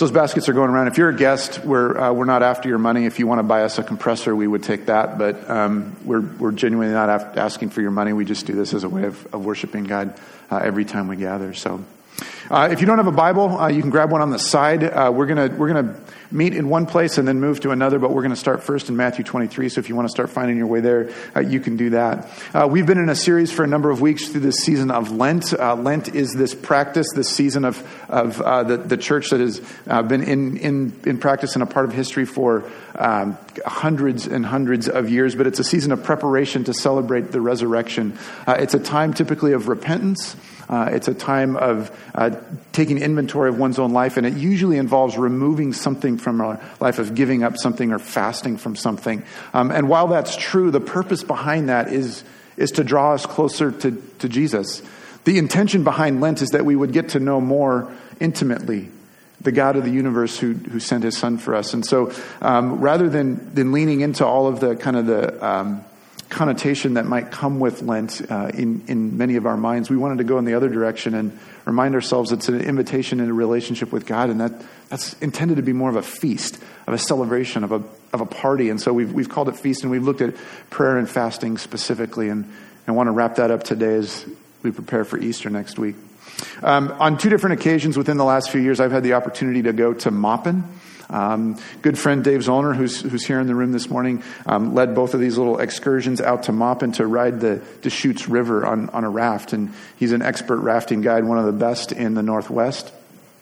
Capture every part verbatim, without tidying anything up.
So those baskets are going around. If you're a guest, we're uh, we're not after your money. If you want to buy us a compressor, we would take that. But um, we're we're genuinely not af- asking for your money. We just do this as a way of, of worshiping God uh, every time we gather. So, uh, if you don't have a Bible, uh, you can grab one on the side. Uh, we're gonna we're gonna meet in one place and then move to another. But we're going to start first in Matthew twenty-three. So if you want to start finding your way there, uh, you can do that. Uh, we've been in a series for a number of weeks through this season of Lent. Uh, Lent is this practice, this season of of uh, the the church that has uh, been in in in practice and a part of history for um, hundreds and hundreds of years. But it's a season of preparation to celebrate the resurrection. Uh, it's a time typically of repentance. Uh, it's a time of uh, taking inventory of one's own life, and it usually involves removing something from our life, of giving up something or fasting from something. Um, and while that's true, the purpose behind that is is to draw us closer to, to Jesus. The intention behind Lent is that we would get to know more intimately the God of the universe who who sent his son for us. And so um, rather than, than leaning into all of the kind of the... Um, connotation that might come with Lent uh, in, in many of our minds, we wanted to go in the other direction and remind ourselves it's an invitation in a relationship with God, and that that's intended to be more of a feast, of a celebration, of a of a party. And so we've we've called it feast, and we've looked at prayer and fasting specifically, and I want to wrap that up today as we prepare for Easter next week. Um, on two different occasions within the last few years, I've had the opportunity to go to Maupin. Um, good friend Dave Zollner, who's who's here in the room this morning, um, led both of these little excursions out to Maupin to ride the Deschutes River on, on a raft. And he's an expert rafting guide, one of the best in the Northwest.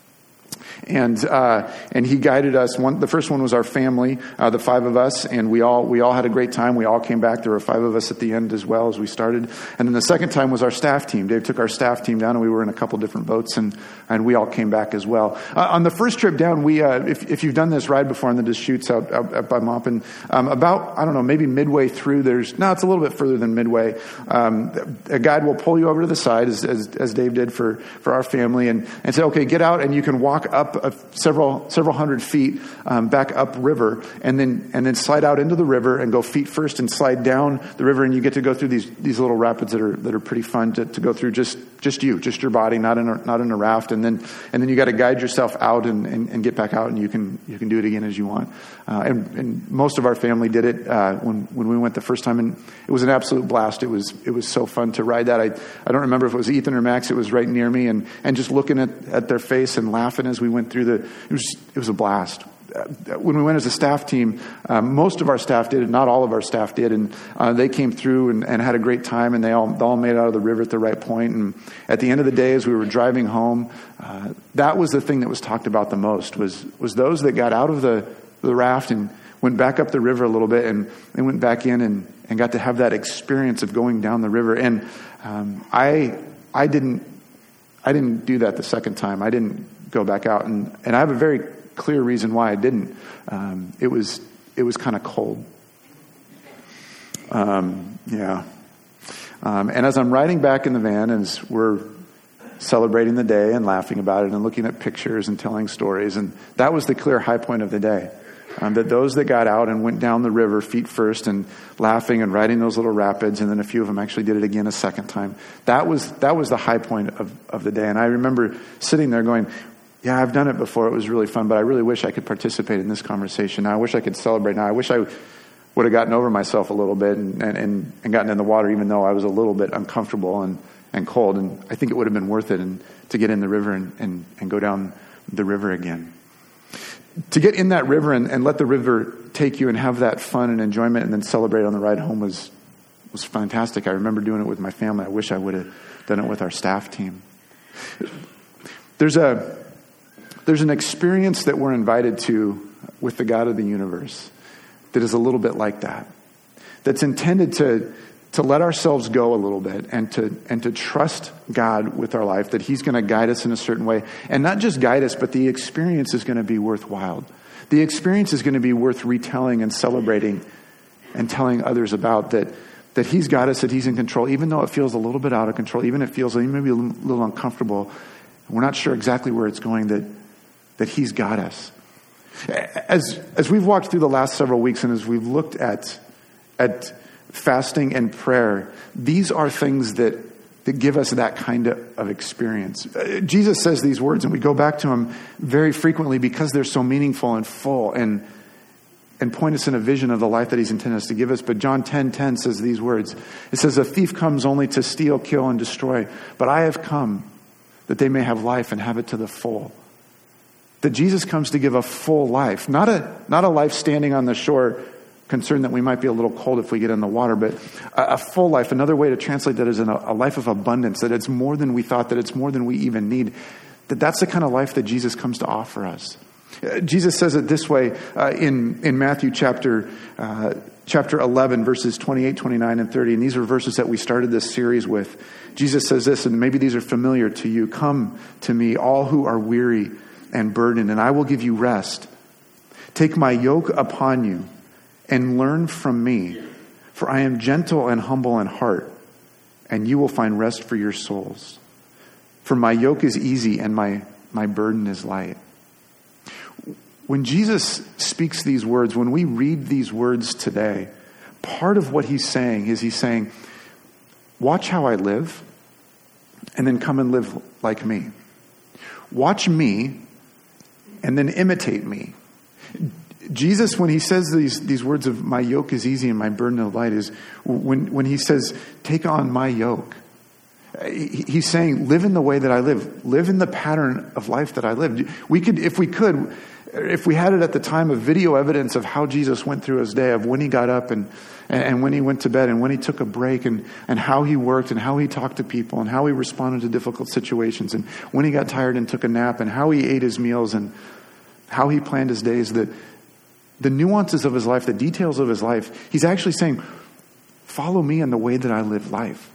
And uh, and he guided us. One, the first one was our family, uh, the five of us, and we all we all had a great time. We all came back. There were five of us at the end as well as we started. And then the second time was our staff team. Dave took our staff team down, and we were in a couple different boats, and and we all came back as well. Uh, on the first trip down, we uh, if if you've done this ride before on the Deschutes out, out, out by Maupin, um, about I don't know maybe midway through, there's no, it's a little bit further than midway. Um, a guide will pull you over to the side as as, as Dave did for for our family, and and say, okay, get out, and you can walk up a several several hundred feet um, back up river, and then and then slide out into the river and go feet first and slide down the river, and you get to go through these these little rapids that are that are pretty fun to, to go through. Just just you, just your body, not in a, not in a raft, and then and then you got to guide yourself out and, and, and get back out, and you can you can do it again as you want. Uh, and, and most of our family did it uh, when when we went the first time, and it was an absolute blast. It was it was so fun to ride that. I I don't remember if it was Ethan or Max. It was right near me, and and just looking at, at their face and laughing as we went through the. It was it was a blast. When we went as a staff team, um, most of our staff did, and not all of our staff did, and uh, they came through and, and had a great time, and they all they all made it out of the river at the right point. And at the end of the day, as we were driving home, uh, that was the thing that was talked about the most, was was those that got out of the, the raft and went back up the river a little bit, and, and went back in and, and got to have that experience of going down the river. And um, I I didn't I didn't do that the second time. I didn't go back out, and, and I have a very clear reason why I didn't. Um, it was it was kind of cold. Um, yeah. Um, and as I'm riding back in the van, as we're celebrating the day and laughing about it and looking at pictures and telling stories, and that was the clear high point of the day. Um, that those that got out and went down the river feet first and laughing and riding those little rapids, and then a few of them actually did it again a second time. That was that was the high point of, of the day. And I remember sitting there going, yeah, I've done it before. It was really fun, but I really wish I could participate in this conversation now. I wish I could celebrate now. I wish I would have gotten over myself a little bit and, and, and gotten in the water, even though I was a little bit uncomfortable and, and cold. And I think it would have been worth it and, to get in the river and, and, and go down the river again. To get in that river and, and let the river take you and have that fun and enjoyment and then celebrate on the ride home was was fantastic. I remember doing it with my family. I wish I would have done it with our staff team. There's a There's an experience that we're invited to with the God of the universe that is a little bit like that. That's intended to to let ourselves go a little bit and to and to trust God with our life, that he's going to guide us in a certain way. And not just guide us, but the experience is going to be worthwhile. The experience is going to be worth retelling and celebrating and telling others about, that that he's got us, that he's in control, even though it feels a little bit out of control, even if it feels maybe a little uncomfortable. We're not sure exactly where it's going, that that he's got us. As as we've walked through the last several weeks, and as we've looked at at fasting and prayer, these are things that that give us that kind of, of experience. Uh, Jesus says these words, and we go back to them very frequently because they're so meaningful and full and and point us in a vision of the life that he's intended us to give us. But John ten ten says these words. It says, "A thief comes only to steal, kill, and destroy. But I have come that they may have life and have it to the full." That Jesus comes to give a full life. Not a, not a life standing on the shore, concerned that we might be a little cold if we get in the water, but a, a full life. Another way to translate that is in a, a life of abundance, that it's more than we thought, that it's more than we even need. That that's the kind of life that Jesus comes to offer us. Uh, Jesus says it this way uh, in, in Matthew chapter uh, chapter eleven, verses twenty-eight, twenty-nine, and thirty. And these are verses that we started this series with. Jesus says this, and maybe these are familiar to you. "Come to me, all who are weary and burdened, and I will give you rest. Take my yoke upon you and learn from me, for I am gentle and humble in heart, and you will find rest for your souls. For my yoke is easy and my, my burden is light." When Jesus speaks these words, when we read these words today, part of what he's saying is he's saying, watch how I live, and then come and live like me. Watch me, and then imitate me. Jesus, when he says these, these words of "my yoke is easy and my burden is light," is when, when he says, "Take on my yoke," he's saying, live in the way that I live. Live in the pattern of life that I live. We could, if we could, if we had it at the time of video evidence of how Jesus went through his day, of when he got up and, and when he went to bed and when he took a break and, and how he worked and how he talked to people and how he responded to difficult situations and when he got tired and took a nap and how he ate his meals and how he planned his days, the, the nuances of his life, the details of his life, he's actually saying, follow me in the way that I live life.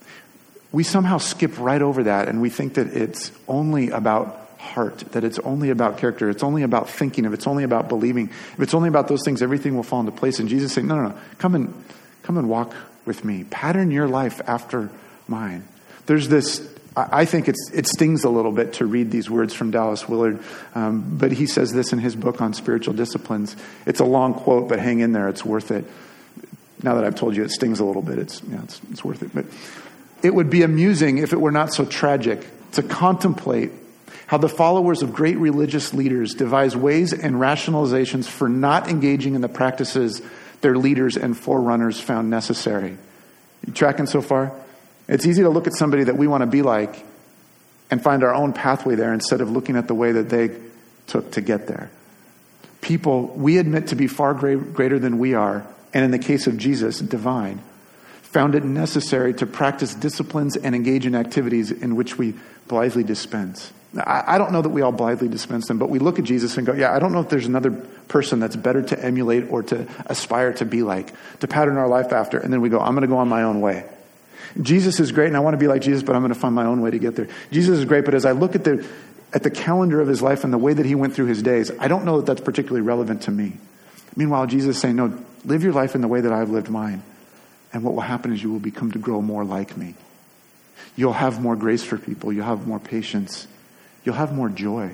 We somehow skip right over that and we think that it's only about heart, that it's only about character, it's only about thinking, if it's only about believing, if it's only about those things, everything will fall into place. And Jesus is saying, no, no, no, come and come and walk with me. Pattern your life after mine. There's this, I think it's it stings a little bit to read these words from Dallas Willard, um, but he says this in his book on spiritual disciplines. It's a long quote, but hang in there, it's worth it. Now that I've told you it stings a little bit, it's yeah, it's, it's worth it. But it would be amusing if it were not so tragic to contemplate how the followers of great religious leaders devise ways and rationalizations for not engaging in the practices their leaders and forerunners found necessary. You tracking so far? It's easy to look at somebody that we want to be like and find our own pathway there instead of looking at the way that they took to get there. People we admit to be far greater than we are, and in the case of Jesus, divine, found it necessary to practice disciplines and engage in activities in which we blithely dispense. I don't know that we all blithely dispense them, but we look at Jesus and go, yeah, I don't know if there's another person that's better to emulate or to aspire to be like, to pattern our life after. And then we go, I'm going to go on my own way. Jesus is great, and I want to be like Jesus, but I'm going to find my own way to get there. Jesus is great, but as I look at the at the calendar of his life and the way that he went through his days, I don't know that that's particularly relevant to me. Meanwhile, Jesus is saying, no, live your life in the way that I've lived mine. And what will happen is you will become to grow more like me. You'll have more grace for people. You'll have more patience. You'll have more joy.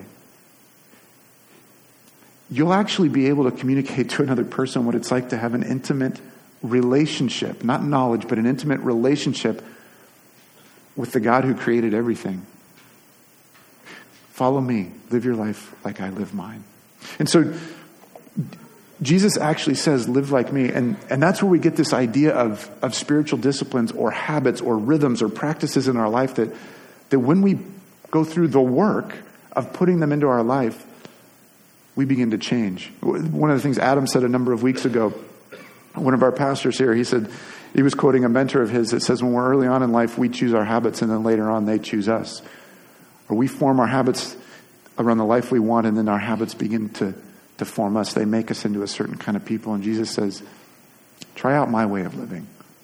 You'll actually be able to communicate to another person what it's like to have an intimate relationship, not knowledge, but an intimate relationship with the God who created everything. Follow me. Live your life like I live mine. And so Jesus actually says, live like me. And, and that's where we get this idea of, of spiritual disciplines or habits or rhythms or practices in our life that, that when we go through the work of putting them into our life, we begin to change. One of the things Adam said a number of weeks ago, one of our pastors here, he said, he was quoting a mentor of his that says, when we're early on in life, we choose our habits, and then later on they choose us. Or we form our habits around the life we want, and then our habits begin to, to form us. They make us into a certain kind of people. And Jesus says, try out my way of living.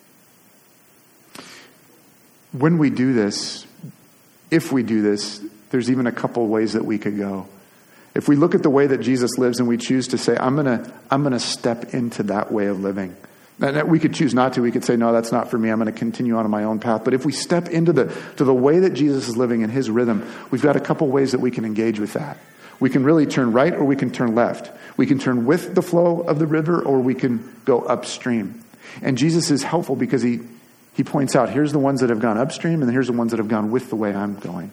When we do this, if we do this, there's even a couple ways that we could go. If we look at the way that Jesus lives and we choose to say, I'm going to I'm going to step into that way of living. And we could choose not to. We could say, no, that's not for me. I'm going to continue on my own path. But if we step into the to the way that Jesus is living in his rhythm, we've got a couple ways that we can engage with that. We can really turn right or we can turn left. We can turn with the flow of the river or we can go upstream. And Jesus is helpful because he He points out, here's the ones that have gone upstream, and here's the ones that have gone with the way I'm going.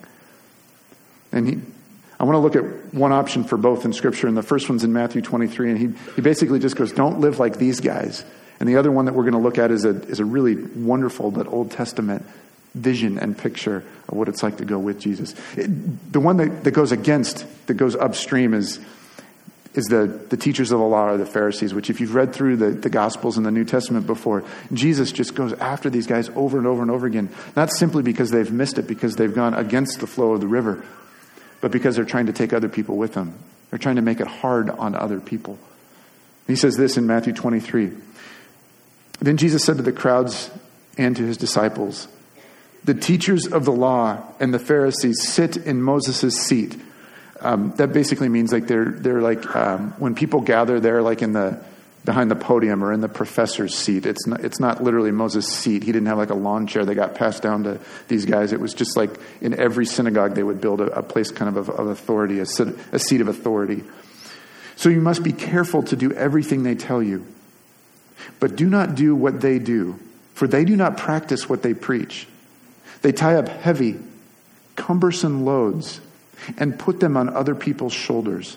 And he, I want to look at one option for both in Scripture, and the first one's in Matthew twenty-three, and he, he basically just goes, don't live like these guys. And the other one that we're going to look at is a, is a really wonderful but Old Testament vision and picture of what it's like to go with Jesus. It, the one that, that goes against, that goes upstream is, is the, the teachers of the law or the Pharisees, which if you've read through the, the Gospels in the New Testament before, Jesus just goes after these guys over and over and over again, not simply because they've missed it, because they've gone against the flow of the river, but because they're trying to take other people with them. They're trying to make it hard on other people. He says this in Matthew twenty-three. Then Jesus said to the crowds and to his disciples, the teachers of the law and the Pharisees sit in Moses' seat. Um, that basically means like they're they're like um, when people gather, they're like in the behind the podium or in the professor's seat. It's not it's not literally Moses' seat. He didn't have like a lawn chair that got passed down to these guys. It was just like in every synagogue they would build a, a place kind of of, of authority, a, a seat of authority. So you must be careful to do everything they tell you, but do not do what they do, for they do not practice what they preach. They tie up heavy, cumbersome loads and put them on other people's shoulders.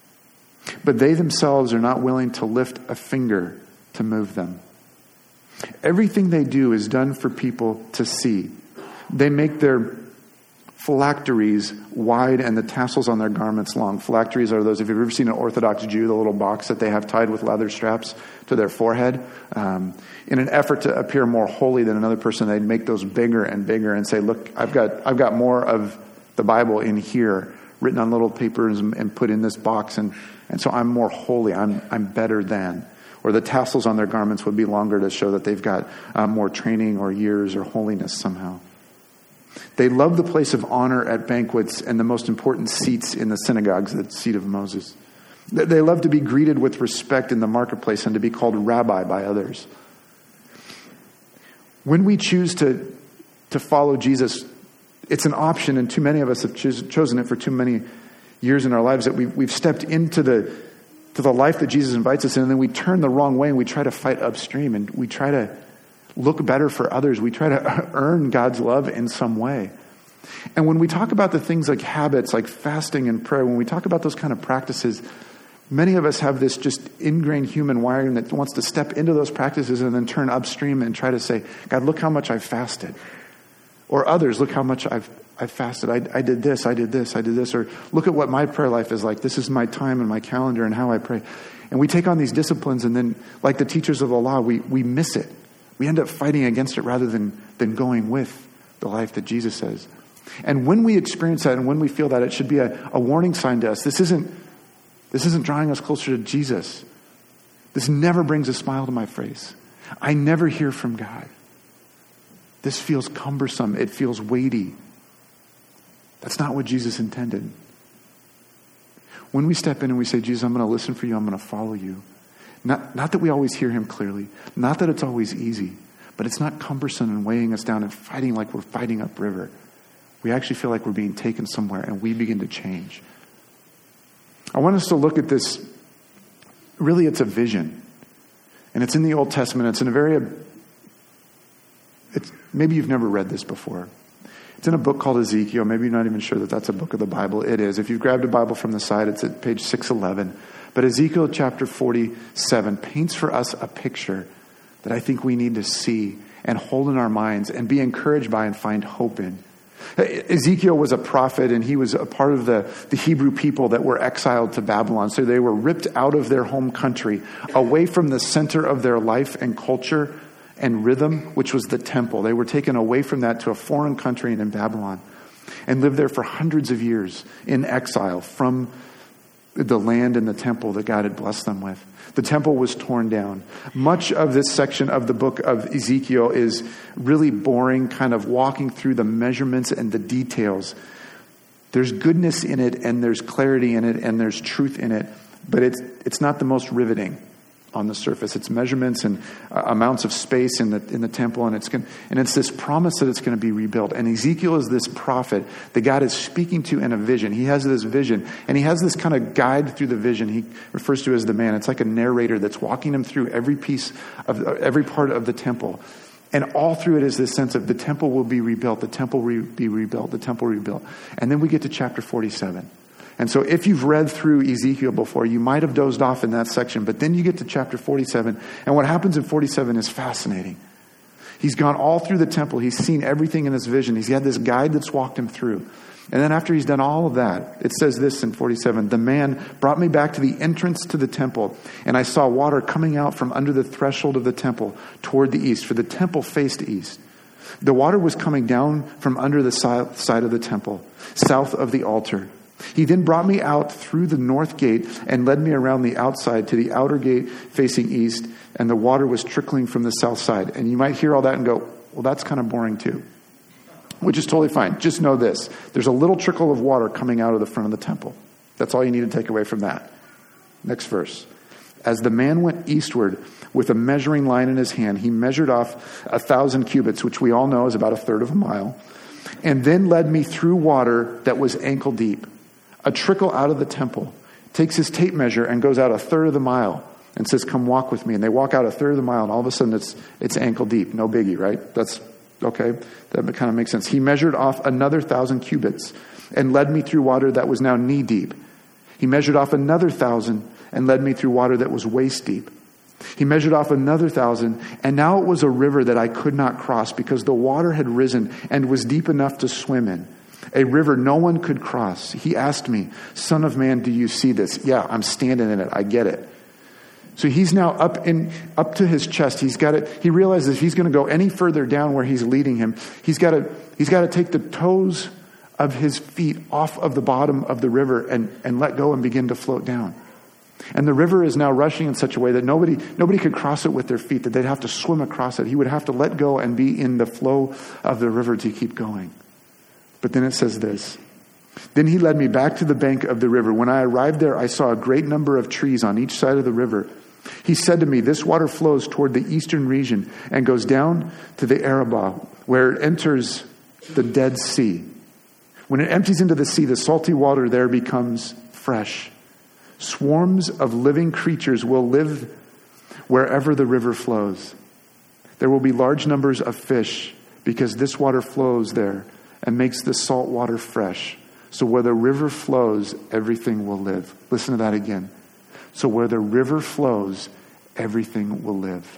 But they themselves are not willing to lift a finger to move them. Everything they do is done for people to see. They make their phylacteries wide and the tassels on their garments long. Phylacteries are those, if you've ever seen an Orthodox Jew, the little box that they have tied with leather straps to their forehead. Um, in an effort to appear more holy than another person, they'd make those bigger and bigger and say, look, I've got I've got more of the Bible in here, written on little papers and, and put in this box, and, and so I'm more holy, I'm I'm better than. Or the tassels on their garments would be longer to show that they've got uh, more training or years or holiness somehow. They love the place of honor at banquets and the most important seats in the synagogues, the seat of Moses. They love to be greeted with respect in the marketplace and to be called rabbi by others. When we choose to, to follow Jesus, it's an option, and too many of us have choos- chosen it for too many years in our lives, that we've, we've stepped into the, to the life that Jesus invites us in, and then we turn the wrong way and we try to fight upstream and we try to look better for others. We try to earn God's love in some way. And when we talk about the things like habits, like fasting and prayer, when we talk about those kind of practices, many of us have this just ingrained human wiring that wants to step into those practices and then turn upstream and try to say, God, look how much I've fasted. Or others, look how much I've I've fasted. I, I did this, I did this, I did this. Or look at what my prayer life is like. This is my time and my calendar and how I pray. And we take on these disciplines, and then, like the teachers of the law, we, we miss it. We end up fighting against it rather than, than going with the life that Jesus says. And when we experience that and when we feel that, it should be a, a warning sign to us. This isn't, this isn't drawing us closer to Jesus. This never brings a smile to my face. I never hear from God. This feels cumbersome. It feels weighty. That's not what Jesus intended. When we step in and we say, Jesus, I'm going to listen for you, I'm going to follow you. Not, not that we always hear him clearly. Not that it's always easy. But it's not cumbersome and weighing us down and fighting like we're fighting upriver. We actually feel like we're being taken somewhere, and we begin to change. I want us to look at this. Really, it's a vision. And it's in the Old Testament. It's in a very... It's, maybe you've never read this before. It's in a book called Ezekiel. Maybe you're not even sure that that's a book of the Bible. It is. If you've grabbed a Bible from the side, it's at page six eleven. But Ezekiel chapter forty-seven paints for us a picture that I think we need to see and hold in our minds and be encouraged by and find hope in. Ezekiel was a prophet, and he was a part of the, the Hebrew people that were exiled to Babylon. So they were ripped out of their home country, away from the center of their life and culture and rhythm, which was the temple. They were taken away from that to a foreign country and in Babylon, and lived there for hundreds of years in exile from the land and the temple that God had blessed them with. The temple was torn down. Much of this section of the book of Ezekiel is really boring, kind of walking through the measurements and the details. There's goodness in it, and there's clarity in it, and there's truth in it, but it's it's not the most riveting on the surface. It's measurements and uh, amounts of space in the in the temple, and it's gonna, and it's this promise that it's going to be rebuilt. And Ezekiel is this prophet that God is speaking to in a vision. He has this vision, and he has this kind of guide through the vision. He refers to it as the man. It's like a narrator that's walking him through every piece of every part of the temple. And all through it is this sense of the temple will be rebuilt, the temple will re- be rebuilt, the temple rebuilt. And then we get to chapter forty-seven. And so if you've read through Ezekiel before, you might have dozed off in that section, but then you get to chapter forty-seven, and what happens in forty-seven is fascinating. He's gone all through the temple. He's seen everything in this vision. He's had this guide that's walked him through. And then after he's done all of that, it says this in forty-seven, the man brought me back to the entrance to the temple, and I saw water coming out from under the threshold of the temple toward the east, for the temple faced east. The water was coming down from under the side of the temple, south of the altar. He then brought me out through the north gate and led me around the outside to the outer gate facing east, and the water was trickling from the south side. And you might hear all that and go, well, that's kind of boring too. Which is totally fine. Just know this. There's a little trickle of water coming out of the front of the temple. That's all you need to take away from that. Next verse. As the man went eastward with a measuring line in his hand, he measured off a thousand cubits, which we all know is about a third of a mile, and then led me through water that was ankle deep. A trickle out of the temple, takes his tape measure and goes out a third of the mile and says, come walk with me. And they walk out a third of the mile, and all of a sudden it's it's ankle deep. No biggie, right? That's okay. That kind of makes sense. He measured off another thousand cubits and led me through water that was now knee deep. He measured off another thousand and led me through water that was waist deep. He measured off another thousand, and now it was a river that I could not cross because the water had risen and was deep enough to swim in. A river no one could cross. He asked me, Son of man, do you see this? Yeah, I'm standing in it. I get it. So he's now up in up to his chest. He's got it. He realizes if he's going to go any further down where he's leading him, he's got to he's got to take the toes of his feet off of the bottom of the river and, and let go and begin to float down. And the river is now rushing in such a way that nobody nobody could cross it with their feet, that they'd have to swim across it. He would have to let go and be in the flow of the river to keep going. But then it says this. Then he led me back to the bank of the river. When I arrived there, I saw a great number of trees on each side of the river. He said to me, this water flows toward the eastern region and goes down to the Arabah, where it enters the Dead Sea. When it empties into the sea, the salty water there becomes fresh. Swarms of living creatures will live wherever the river flows. There will be large numbers of fish because this water flows there and makes the salt water fresh. So where the river flows, everything will live. Listen to that again. So where the river flows, everything will live.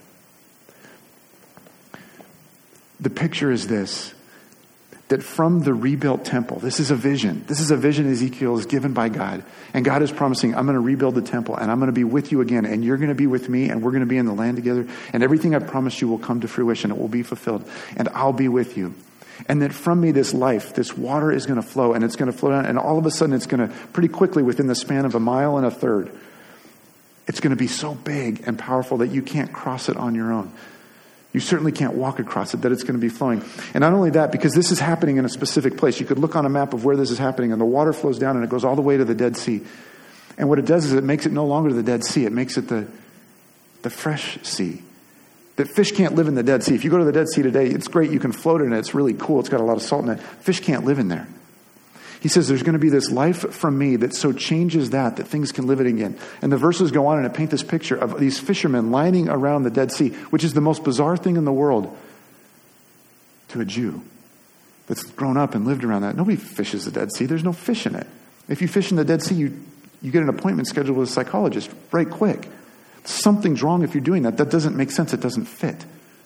The picture is this, that from the rebuilt temple, this is a vision. This is a vision Ezekiel is given by God. And God is promising, I'm going to rebuild the temple and I'm going to be with you again. And you're going to be with me and we're going to be in the land together. And everything I promised you will come to fruition. It will be fulfilled. And I'll be with you. And that from me, this life, this water is going to flow and it's going to flow down. And all of a sudden, it's going to pretty quickly, within the span of a mile and a third, it's going to be so big and powerful that you can't cross it on your own. You certainly can't walk across it, that it's going to be flowing. And not only that, because this is happening in a specific place. You could look on a map of where this is happening and the water flows down and it goes all the way to the Dead Sea. And what it does is it makes it no longer the Dead Sea. It makes it the, the fresh sea. That fish can't live in the Dead Sea. If you go to the Dead Sea today, it's great. You can float in it. It's really cool. It's got a lot of salt in it. Fish can't live in there. He says there's going to be this life from me that so changes that, that things can live it again. And the verses go on and it paint this picture of these fishermen lining around the Dead Sea, which is the most bizarre thing in the world to a Jew that's grown up and lived around that. Nobody fishes the Dead Sea. There's no fish in it. If you fish in the Dead Sea, you, you get an appointment scheduled with a psychologist right quick. Something's wrong if you're doing that. That doesn't make sense. It doesn't fit.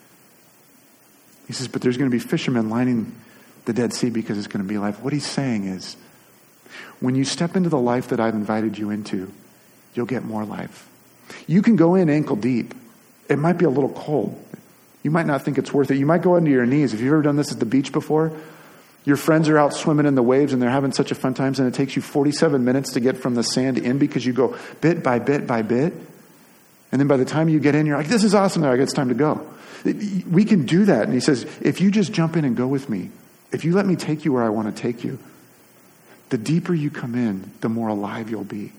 He says, but there's going to be fishermen lining the Dead Sea because it's going to be life. What he's saying is, when you step into the life that I've invited you into, you'll get more life. You can go in ankle deep. It might be a little cold. You might not think it's worth it. You might go into your knees. If you've ever done this at the beach before, your friends are out swimming in the waves and they're having such a fun time, and it takes you forty-seven minutes to get from the sand in because you go bit by bit by bit. And then by the time you get in, you're like, this is awesome. Now I guess it's time to go. We can do that. And he says, if you just jump in and go with me, if you let me take you where I want to take you, the deeper you come in, the more alive you'll be.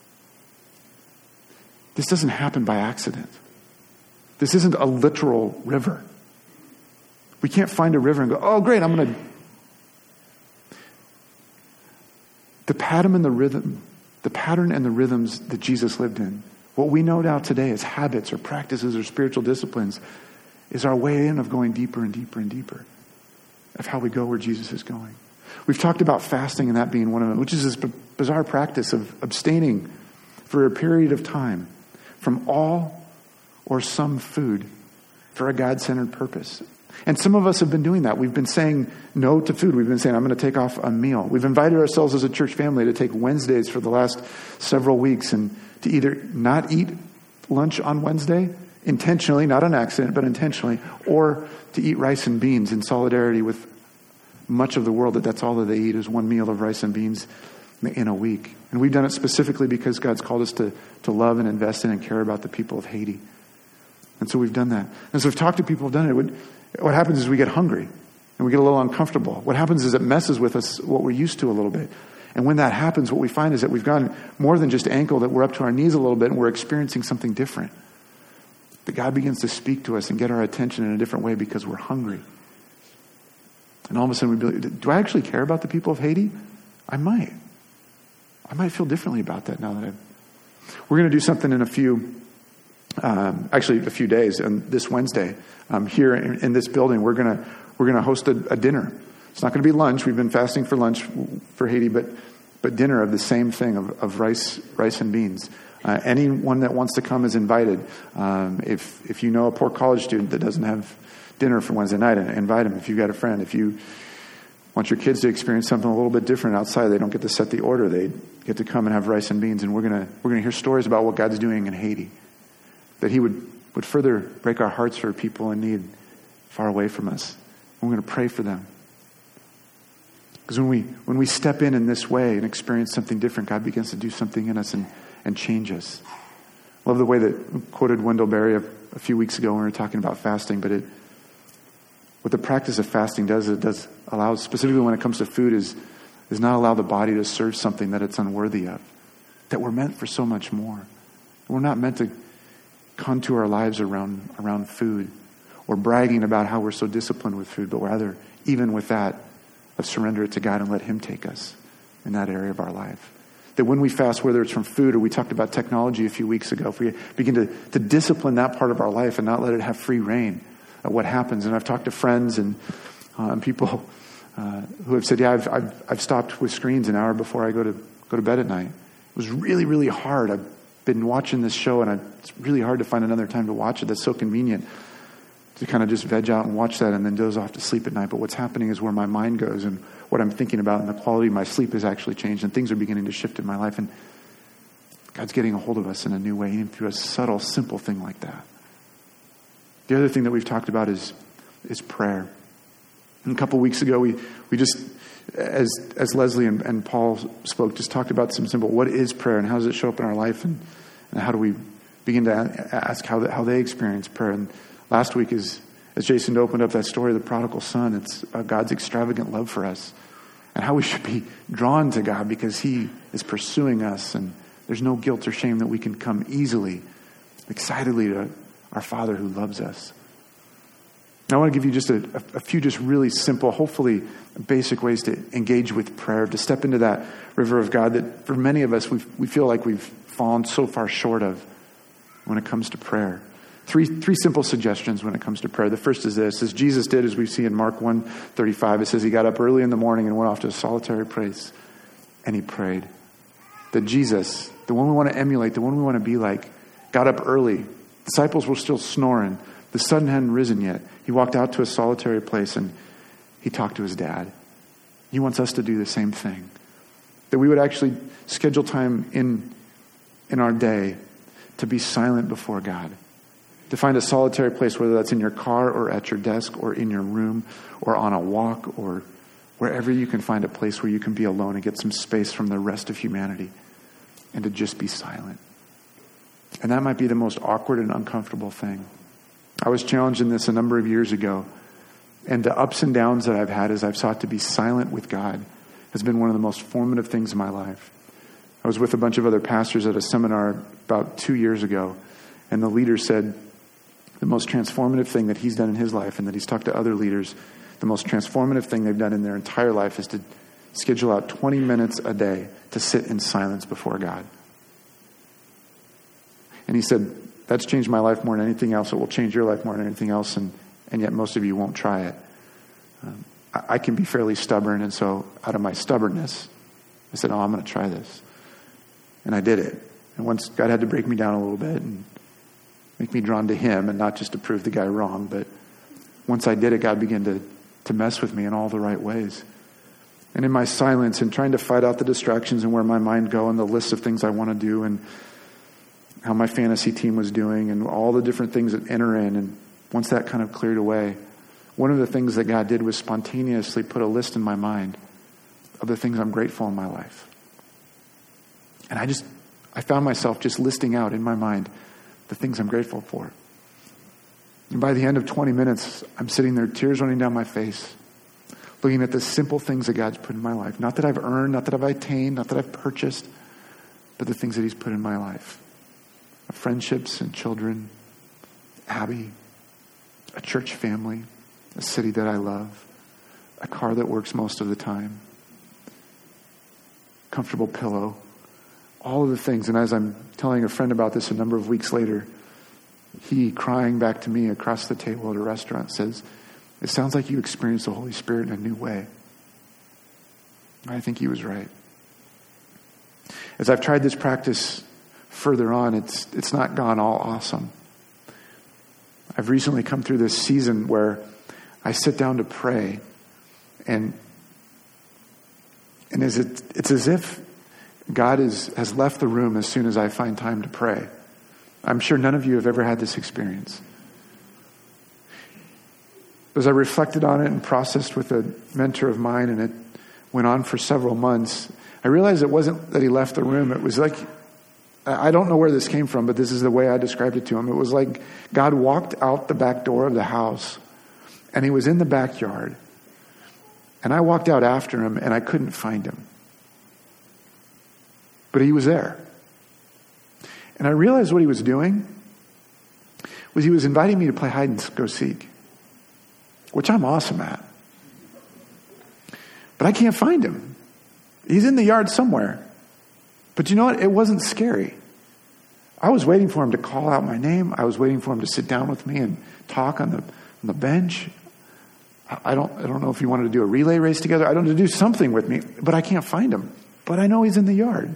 This doesn't happen by accident. This isn't a literal river. We can't find a river and go, oh, great, I'm going to... The pattern and the rhythm, the pattern and the rhythms that Jesus lived in, what we know now today as habits or practices or spiritual disciplines, is our way in of going deeper and deeper and deeper of how we go where Jesus is going. We've talked about fasting and that being one of them, which is this b- bizarre practice of abstaining for a period of time from all or some food for a God-centered purpose. And some of us have been doing that. We've been saying no to food. We've been saying, I'm going to take off a meal. We've invited ourselves as a church family to take Wednesdays for the last several weeks and to either not eat lunch on Wednesday, intentionally, not on accident, but intentionally, or to eat rice and beans in solidarity with much of the world that that's all that they eat is one meal of rice and beans in a week. And we've done it specifically because God's called us to, to love and invest in and care about the people of Haiti. And so we've done that. And so we've talked to people who've done it. It would, what happens is we get hungry and we get a little uncomfortable. What happens is it messes with us what we're used to a little bit. And when that happens, what we find is that we've gone more than just ankle, that we're up to our knees a little bit and we're experiencing something different. That God begins to speak to us and get our attention in a different way because we're hungry. And all of a sudden we be, do I actually care about the people of Haiti? I might. I might feel differently about that now that I've... We're going to do something in a few, um, actually a few days, and this Wednesday, um, here in, in this building, we're going to we're going to host a, a dinner. It's not going to be lunch. We've been fasting for lunch for Haiti, but but dinner of the same thing, of, of rice rice and beans. Uh, anyone that wants to come is invited. Um, if if you know a poor college student that doesn't have dinner for Wednesday night, invite them. If you've got a friend, if you want your kids to experience something a little bit different outside, they don't get to set the order. They get to come and have rice and beans, and we're gonna we're gonna hear stories about what God's doing in Haiti. That He would would further break our hearts for people in need far away from us. And we're gonna pray for them. Because when we when we step in in this way and experience something different, God begins to do something in us and, and change us. I love the way that we quoted Wendell Berry a, a few weeks ago when we were talking about fasting, but it what the practice of fasting does, it does allow, specifically when it comes to food, is, is not allow the body to serve something that it's unworthy of. That we're meant for so much more. We're not meant to contour our lives around, around food or bragging about how we're so disciplined with food, but rather, even with that, of surrender it to God and let Him take us in that area of our life. That when we fast, whether it's from food or we talked about technology a few weeks ago, if we begin to, to discipline that part of our life and not let it have free reign, what happens. And I've talked to friends and, uh, and people uh, who have said, yeah, I've, I've I've stopped with screens an hour before I go to go to bed at night. It was really, really hard. I've been watching this show, and I, it's really hard to find another time to watch it that's so convenient to kind of just veg out and watch that and then doze off to sleep at night. But what's happening is where my mind goes and what I'm thinking about, and the quality of my sleep has actually changed, and things are beginning to shift in my life. And God's getting a hold of us in a new way, even through a subtle, simple thing like that. The other thing that we've talked about is is prayer. And a couple weeks ago, we we just, as as Leslie and, and Paul spoke, just talked about some simple, what is prayer and how does it show up in our life, and, and how do we begin to ask how, the, how they experience prayer. And last week, is, as Jason opened up that story of the prodigal son, it's uh, God's extravagant love for us and how we should be drawn to God because He is pursuing us, and there's no guilt or shame that we can come easily, excitedly to our Father who loves us. Now, I want to give you just a, a few just really simple, hopefully basic ways to engage with prayer, to step into that river of God that for many of us, we we feel like we've fallen so far short of when it comes to prayer. Three three simple suggestions when it comes to prayer. The first is this, as Jesus did, as we see in Mark one thirty-five, it says He got up early in the morning and went off to a solitary place and He prayed. That Jesus, the one we want to emulate, the one we want to be like, got up early. Disciples were still snoring. The sun hadn't risen yet. He walked out to a solitary place and He talked to His dad. He wants us to do the same thing. That we would actually schedule time in, in our day to be silent before God. To find a solitary place, whether that's in your car or at your desk or in your room or on a walk or wherever you can find a place where you can be alone and get some space from the rest of humanity and to just be silent. And that might be the most awkward and uncomfortable thing. I was challenged in this a number of years ago. And the ups and downs that I've had as I've sought to be silent with God has been one of the most formative things in my life. I was with a bunch of other pastors at a seminar about two years ago. And the leader said the most transformative thing that he's done in his life, and that he's talked to other leaders, the most transformative thing they've done in their entire life is to schedule out twenty minutes a day to sit in silence before God. And he said, That's changed my life more than anything else. It will change your life more than anything else, and, and yet most of you won't try it. Um, I, I can be fairly stubborn, and so out of my stubbornness, I said, oh, I'm going to try this. And I did it. And once God had to break me down a little bit and make me drawn to him, and not just to prove the guy wrong, but once I did it, God began to, to mess with me in all the right ways. And in my silence and trying to fight out the distractions and where my mind go and the list of things I want to do and how my fantasy team was doing and all the different things that enter in. And once that kind of cleared away, one of the things that God did was spontaneously put a list in my mind of the things I'm grateful in my life. And I just, I found myself just listing out in my mind the things I'm grateful for. And by the end of twenty minutes, I'm sitting there, tears running down my face, looking at the simple things that God's put in my life. Not that I've earned, not that I've attained, not that I've purchased, but the things that he's put in my life. Friendships and children, Abby, a church family, a city that I love, a car that works most of the time, comfortable pillow, all of the things. And as I'm telling a friend about this a number of weeks later, he, crying back to me across the table at a restaurant, says, it sounds like you experienced the Holy Spirit in a new way. I think he was right. As I've tried this practice further on, it's it's not gone all awesome. I've recently come through this season where I sit down to pray, and and is it it's as if God is has left the room as soon as I find time to pray. I'm sure none of you have ever had this experience. As I reflected on it and processed with a mentor of mine, and it went on for several months, I realized it wasn't that he left the room. It was like, I don't know where this came from, but this is the way I described it to him. It was like God walked out the back door of the house, and he was in the backyard. And I walked out after him, and I couldn't find him. But he was there. And I realized what he was doing was he was inviting me to play hide and go seek, which I'm awesome at. But I can't find him. He's in the yard somewhere. But you know what? It wasn't scary. I was waiting for him to call out my name. I was waiting for him to sit down with me and talk on the on the bench. I don't I don't know if he wanted to do a relay race together. I don't know, to do something with me, but I can't find him. But I know he's in the yard.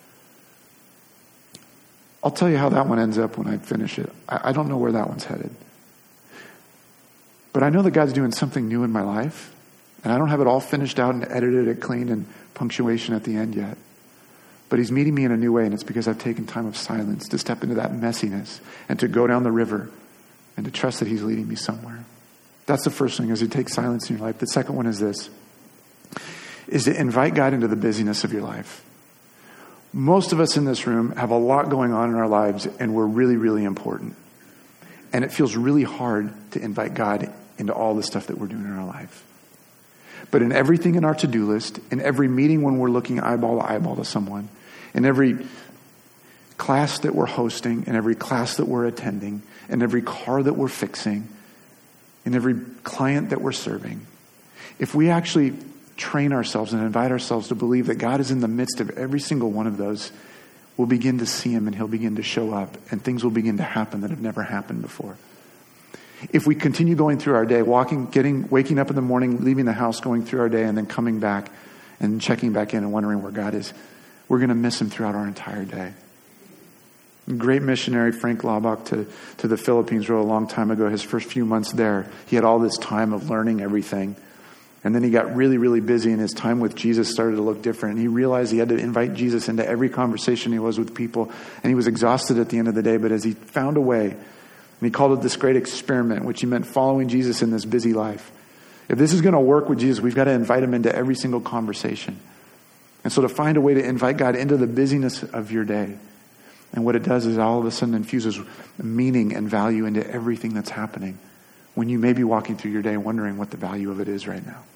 I'll tell you how that one ends up when I finish it. I, I don't know where that one's headed. But I know that God's doing something new in my life. And I don't have it all finished out and edited and clean and punctuation at the end yet. But he's meeting me in a new way, and it's because I've taken time of silence to step into that messiness and to go down the river and to trust that he's leading me somewhere. That's the first thing, is to take silence in your life. The second one is this, is to invite God into the busyness of your life. Most of us in this room have a lot going on in our lives, and we're really, really important. And it feels really hard to invite God into all the stuff that we're doing in our life. But in everything in our to-do list, in every meeting when we're looking eyeball to eyeball to someone, in every class that we're hosting, in every class that we're attending, in every car that we're fixing, in every client that we're serving, if we actually train ourselves and invite ourselves to believe that God is in the midst of every single one of those, we'll begin to see him, and he'll begin to show up, and things will begin to happen that have never happened before. If we continue going through our day, walking, getting, waking up in the morning, leaving the house, going through our day, and then coming back and checking back in and wondering where God is, we're going to miss him throughout our entire day. Great missionary Frank Laubach to, to the Philippines wrote a long time ago, his first few months there, he had all this time of learning everything. And then he got really, really busy, and his time with Jesus started to look different. And he realized he had to invite Jesus into every conversation he was with people. And he was exhausted at the end of the day, but as he found a way, and he called it this great experiment, which he meant following Jesus in this busy life. If this is going to work with Jesus, we've got to invite him into every single conversation. And so to find a way to invite God into the busyness of your day. And what it does is all of a sudden infuses meaning and value into everything that's happening, when you may be walking through your day wondering what the value of it is right now.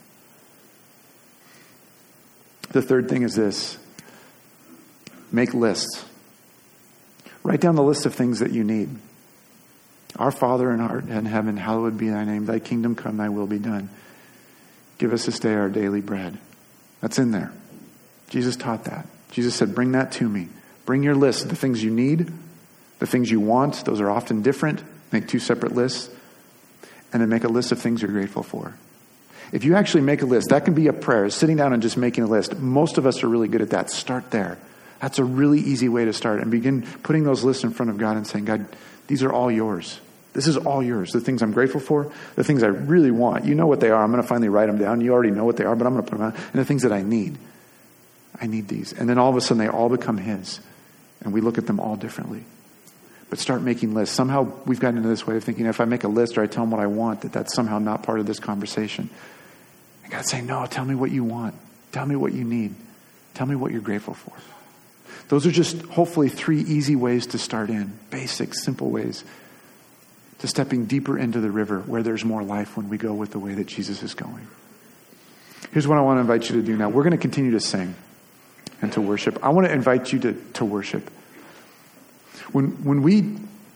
The third thing is this. Make lists. Write down the list of things that you need. Our Father in art in heaven, hallowed be thy name. Thy kingdom come, thy will be done. Give us this day our daily bread. That's in there. Jesus taught that. Jesus said, bring that to me. Bring your list of the things you need, The things you want, those are often different. Make two separate lists. And then make a list of things you're grateful for. If you actually make a list, that can be a prayer, sitting down and just making a list. Most of us are really good at that. Start there. That's a really easy way to start, and begin putting those lists in front of God and saying, God, these are all yours. This is all yours. The things I'm grateful for, the things I really want. You know what they are. I'm going to finally write them down. You already know what they are, but I'm going to put them out. And the things that I need. I need these. And then all of a sudden they all become his. And we look at them all differently. But start making lists. Somehow we've gotten into this way of thinking, if I make a list or I tell him what I want, that that's somehow not part of this conversation. And God's saying, no, tell me what you want. Tell me what you need. Tell me what you're grateful for. Those are just hopefully three easy ways to start in. Basic, simple ways to stepping deeper into the river where there's more life when we go with the way that Jesus is going. Here's what I want to invite you to do now. We're going to continue to sing and to worship. I want to invite you to, to worship. When when we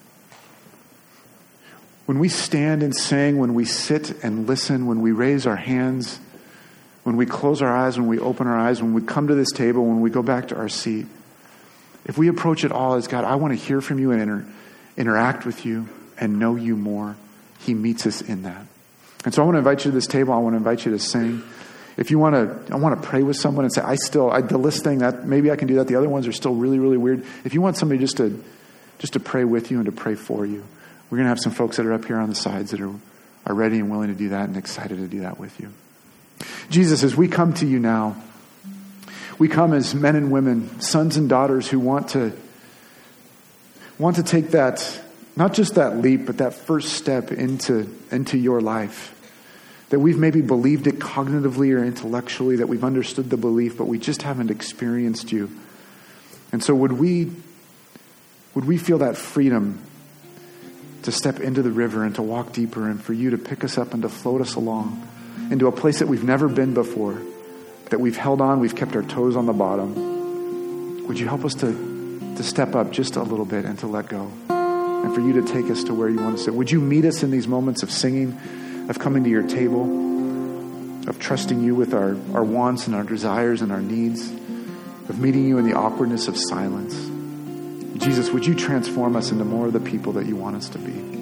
when we stand and sing, when we sit and listen, when we raise our hands, when we close our eyes, when we open our eyes, when we come to this table, when we go back to our seat, if we approach it all as, God, I want to hear from you and inter- interact with you and know you more, he meets us in that. And so I want to invite you to this table. I want to invite you to sing. If you want to, I want to pray with someone and say, I still, I, the list thing, that maybe I can do that. The other ones are still really, really weird. If you want somebody just to, just to pray with you and to pray for you, we're going to have some folks that are up here on the sides that are, are ready and willing to do that and excited to do that with you. Jesus, as we come to you now, we come as men and women, sons and daughters who want to, want to take that, not just that leap, but that first step into, into your life. That we've maybe believed it cognitively or intellectually, that we've understood the belief, but we just haven't experienced you. And so would we, would we feel that freedom to step into the river and to walk deeper, and for you to pick us up and to float us along into a place that we've never been before, that we've held on, we've kept our toes on the bottom. Would you help us to, to step up just a little bit and to let go, and for you to take us to where you want us to? Would you meet us in these moments of singing, of coming to your table, of trusting you with our, our wants and our desires and our needs, of meeting you in the awkwardness of silence? Jesus, would you transform us into more of the people that you want us to be?